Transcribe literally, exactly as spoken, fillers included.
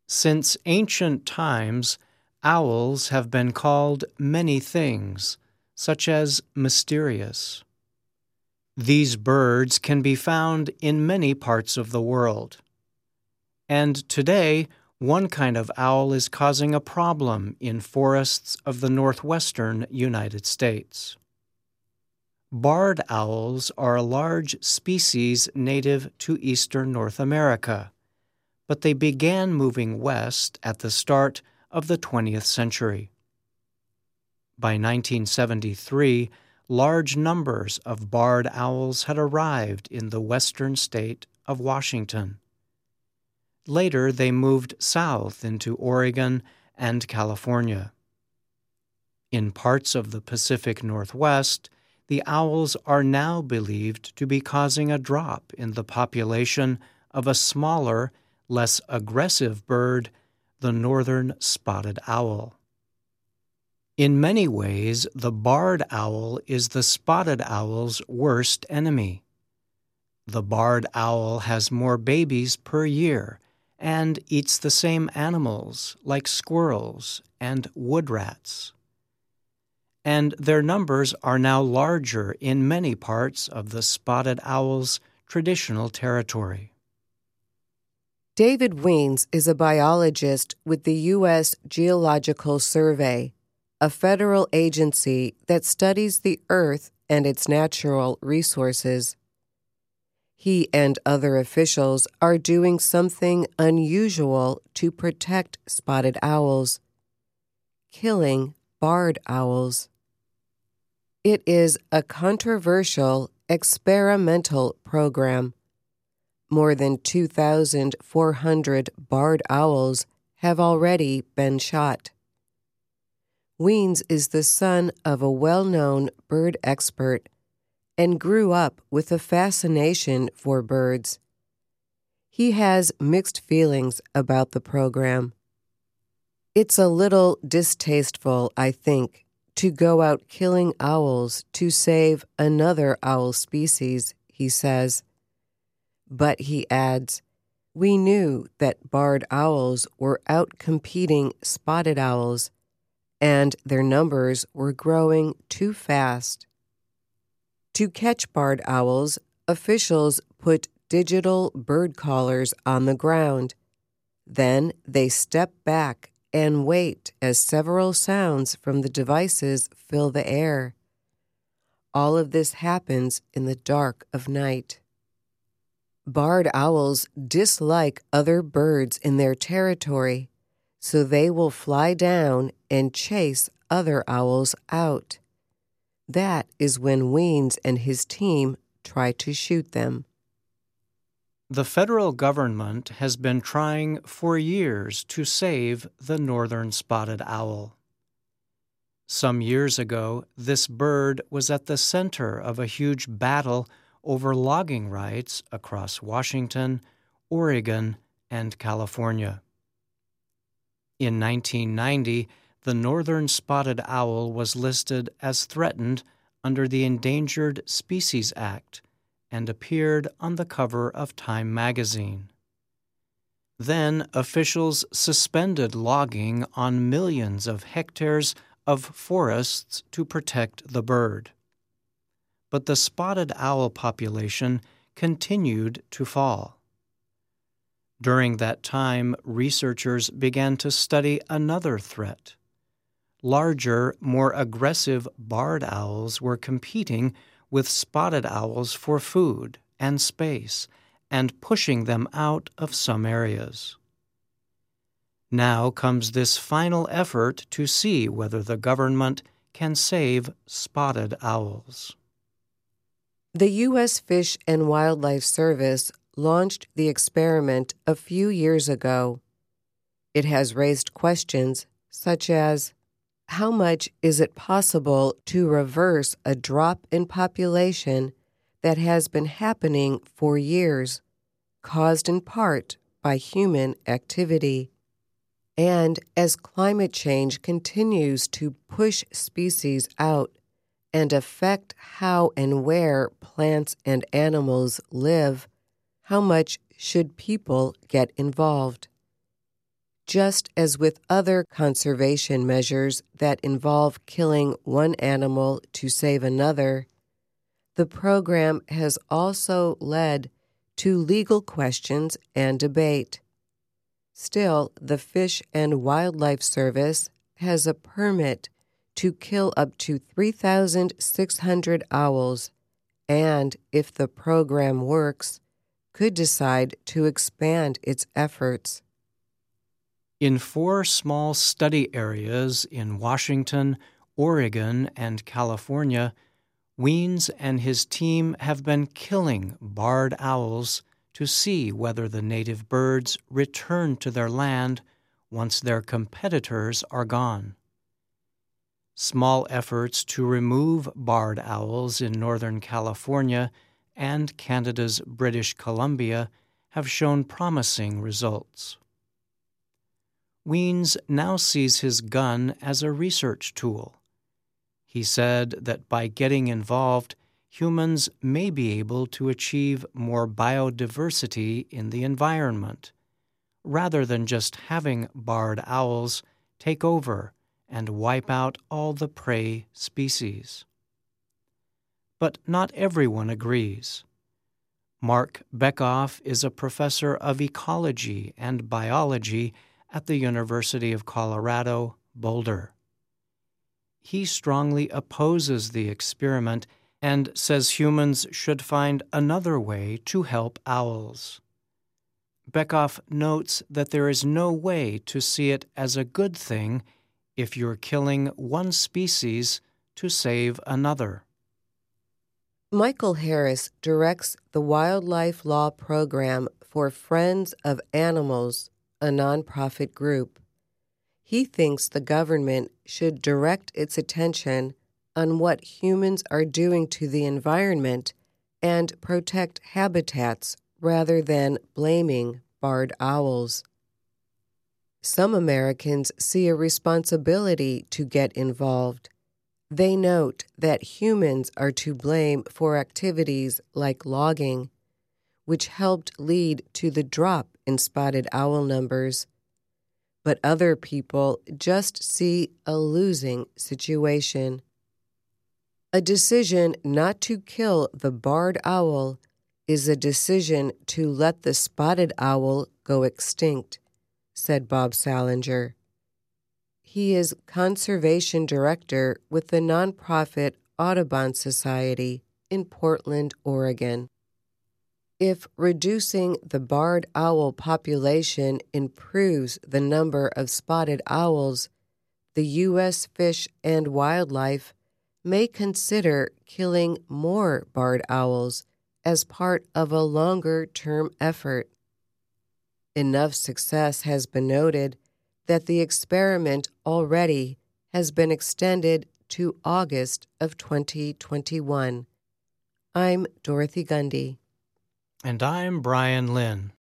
Since ancient times, owls have been called many things, such as mysterious. These birds can be found in many parts of the world. And today, one kind of owl is causing a problem in forests of the northwestern United States. Barred owls are a large species native to eastern North America, but they began moving west at the start of the twentieth century. By nineteen seventy-three, large numbers of barred owls had arrived in the western state of Washington. Later, they moved south into Oregon and California. In parts of the Pacific Northwest, the owls are now believed to be causing a drop in the population of a smaller, less aggressive bird, the northern spotted owl. In many ways, the barred owl is the spotted owl's worst enemy. The barred owl has more babies per year and eats the same animals like squirrels and wood rats. And their numbers are now larger in many parts of the spotted owl's traditional territory. David Wiens is a biologist with the U S Geological Survey, a federal agency that studies the Earth and its natural resources. He and other officials are doing something unusual to protect spotted owls: killing barred owls. It is a controversial experimental program. More than two thousand four hundred barred owls have already been shot. Wiens is the son of a well-known bird expert and grew up with a fascination for birds. He has mixed feelings about the program. It's a little distasteful, I think, to go out killing owls to save another owl species, he says. But he adds, we knew that barred owls were out-competing spotted owls, and their numbers were growing too fast. To catch barred owls, officials put digital bird collars on the ground. Then they step back and wait as several sounds from the devices fill the air. All of this happens in the dark of night. Barred owls dislike other birds in their territory, so they will fly down and chase other owls out. That is when Wiens and his team try to shoot them. The federal government has been trying for years to save the northern spotted owl. Some years ago, this bird was at the center of a huge battle over logging rights across Washington, Oregon, and California. In nineteen ninety, the northern spotted owl was listed as threatened under the Endangered Species Act and appeared on the cover of Time magazine. Then officials suspended logging on millions of hectares of forests to protect the bird. But the spotted owl population continued to fall. During that time, researchers began to study another threat. Larger, more aggressive barred owls were competing with spotted owls for food and space and pushing them out of some areas. Now comes this final effort to see whether the government can save spotted owls. The U S Fish and Wildlife Service launched the experiment a few years ago. It has raised questions such as, how much is it possible to reverse a drop in population that has been happening for years, caused in part by human activity? And as climate change continues to push species out and affect how and where plants and animals live, how much should people get involved? Just as with other conservation measures that involve killing one animal to save another, the program has also led to legal questions and debate. Still, the Fish and Wildlife Service has a permit to kill up to three thousand six hundred owls and, if the program works, could decide to expand its efforts. In four small study areas in Washington, Oregon, and California, Wiens and his team have been killing barred owls to see whether the native birds return to their land once their competitors are gone. Small efforts to remove barred owls in Northern California and Canada's British Columbia have shown promising results. Wiens now sees his gun as a research tool. He said that by getting involved, humans may be able to achieve more biodiversity in the environment, rather than just having barred owls take over and wipe out all the prey species. But not everyone agrees. Mark Bekoff is a professor of ecology and biology at the University of Colorado, Boulder. He strongly opposes the experiment and says humans should find another way to help owls. Bekoff notes that there is no way to see it as a good thing if you're killing one species to save another. Michael Harris directs the Wildlife Law Program for Friends of Animals, a nonprofit group. He thinks the government should direct its attention on what humans are doing to the environment and protect habitats rather than blaming barred owls. Some Americans see a responsibility to get involved. They note that humans are to blame for activities like logging, which helped lead to the drop in spotted owl numbers. But other people just see a losing situation. A decision not to kill the barred owl is a decision to let the spotted owl go extinct, said Bob Salinger. He is conservation director with the nonprofit Audubon Society in Portland, Oregon. If reducing the barred owl population improves the number of spotted owls, the U S Fish and Wildlife may consider killing more barred owls as part of a longer-term effort. Enough success has been noted that the experiment already has been extended to August of twenty twenty-one. I'm Dorothy Gundy. And I'm Brian Lynn.